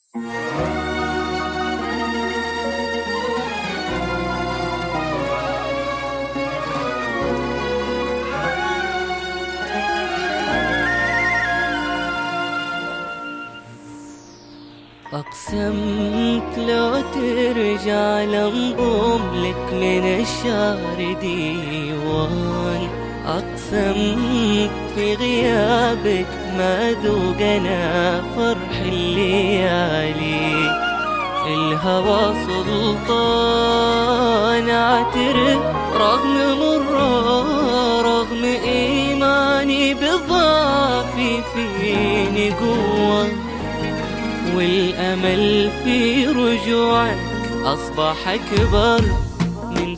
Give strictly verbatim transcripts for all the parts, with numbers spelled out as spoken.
أقسمت لو ترجع لنضم لك من الشعر ديوان، أقسمت في غيابك ما ذوقنا فرح الليالي. الهوى سلطان اعترف رغم مره، رغم إيماني بضعفي فيني قوة، والأمل في رجوعك أصبح أكبر من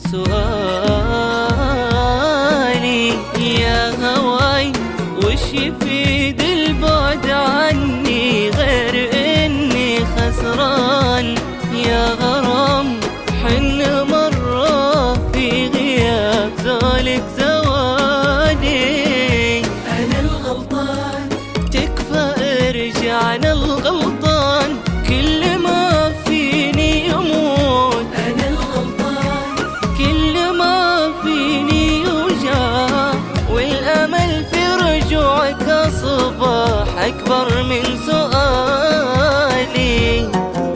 سؤالي. يا هواي وش يفيد البعد عني غير إني خسران؟ يا غرام حن مرة في غياب زولك زوالي. أنا الغلطان تكفى ارجع، أنا الغلطان كل ما فيني يموت. أنا الغلطان كل ما فيني يوجع، والأمل في رجوعك أصبح أكبر من سؤالي.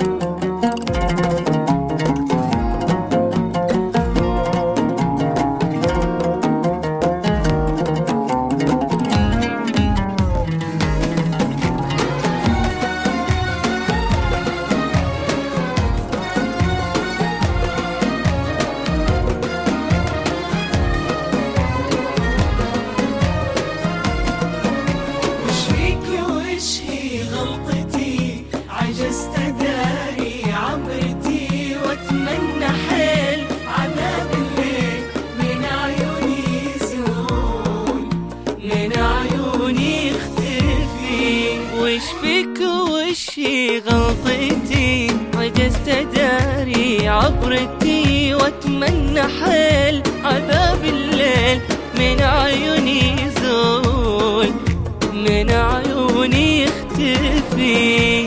عجزت أداري عبرتي وأتمنى حيل عذاب الليل من عيوني يزول، من عيوني يختفي. وش فيك وشي غلطتي؟ عجزت أداري عبرتي وأتمنى حيل عذاب الليل من عيوني يزول، من عيوني يختفي.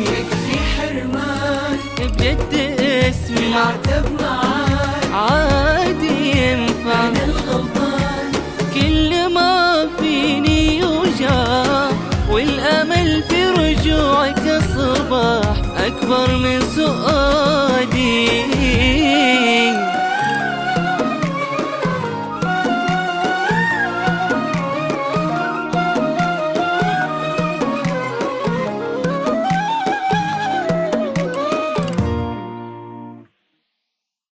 بجد اسمي العتب معاك عادي ينفع. أنا الغلطان كل ما فيني يوجع، والأمل في رجوعك أصبح أكبر من سؤالي.